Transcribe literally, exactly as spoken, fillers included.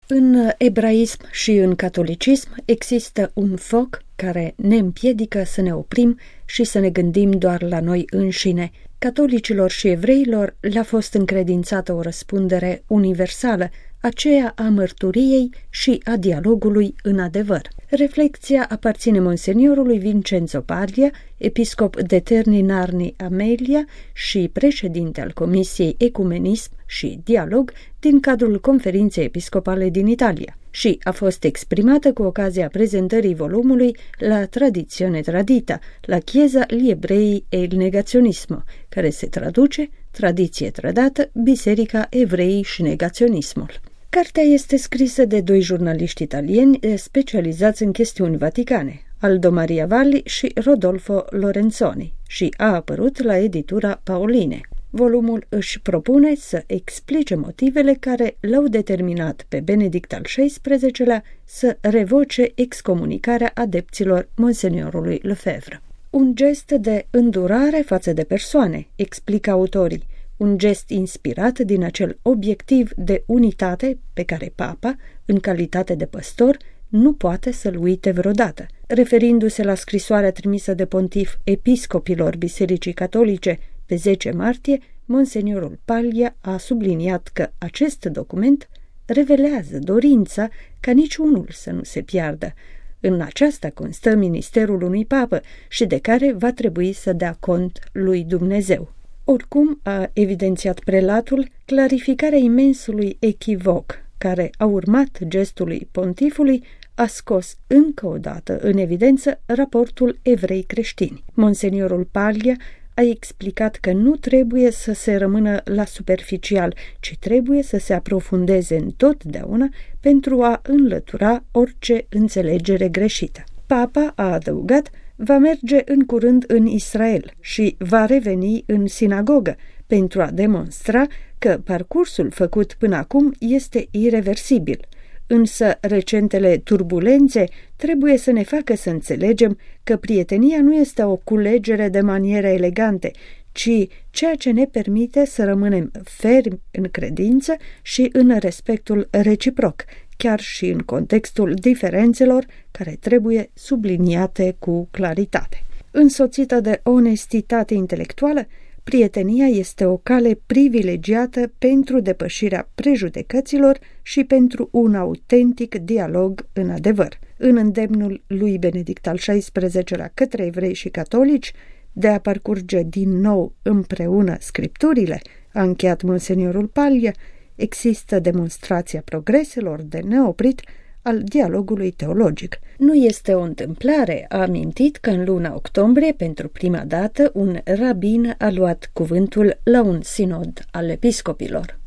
În ebraism și în catolicism există un foc care ne împiedică să ne oprim și să ne gândim doar la noi înșine. Catolicilor și evreilor le-a fost încredințată o răspundere universală, aceea a mărturiei și a dialogului în adevăr. Reflecția aparține monseniorului Vincenzo Paglia, episcop de Terni Narni Amelia și președinte al Comisiei Ecumenism și Dialog din cadrul Conferinței Episcopale din Italia și a fost exprimată cu ocazia prezentării volumului La Tradizione Tradita, la Chiesa gli Ebrei e il Negazionismo, care se traduce Tradiție trădată, Biserica, Evreii și Negaționismul. Cartea este scrisă de doi jurnaliști italieni specializați în chestiuni vaticane, Aldo Maria Valli și Rodolfo Lorenzoni, și a apărut la editura Paoline. Volumul își propune să explice motivele care l-au determinat pe Benedict al șaisprezecelea să revoce excomunicarea adepților monseniorului Lefebvre. Un gest de îndurare față de persoane, explică autorii, un gest inspirat din acel obiectiv de unitate pe care Papa, în calitate de păstor, nu poate să-l uite vreodată. Referindu-se la scrisoarea trimisă de pontif episcopilor Bisericii Catolice pe zece martie, monseniorul Paglia a subliniat că acest document revelează dorința ca niciunul să nu se piardă. În aceasta constă ministerul unui papă și de care va trebui să dea cont lui Dumnezeu. Oricum, a evidențiat prelatul, clarificarea imensului echivoc care a urmat gestului pontifului a scos încă o dată în evidență raportul evrei-creștini. Monseniorul Paglia a explicat că nu trebuie să se rămână la superficial, ci trebuie să se aprofundeze întotdeauna pentru a înlătura orice înțelegere greșită. Papa, a adăugat, va merge în curând în Israel și va reveni în sinagogă pentru a demonstra că parcursul făcut până acum este ireversibil. Însă recentele turbulențe trebuie să ne facă să înțelegem că prietenia nu este o culegere de maniere elegante, ci ceea ce ne permite să rămânem fermi în credință și în respectul reciproc, chiar și în contextul diferențelor care trebuie subliniate cu claritate. Însoțită de onestitate intelectuală, prietenia este o cale privilegiată pentru depășirea prejudecăților și pentru un autentic dialog în adevăr. În îndemnul lui Benedict al șaisprezecelea către evrei și catolici de a parcurge din nou împreună scripturile, a încheiat monseniorul Paglia, există demonstrația progreselor de neoprit al dialogului teologic. Nu este o întâmplare, a amintit că în luna octombrie, pentru prima dată, un rabin a luat cuvântul la un sinod al episcopilor.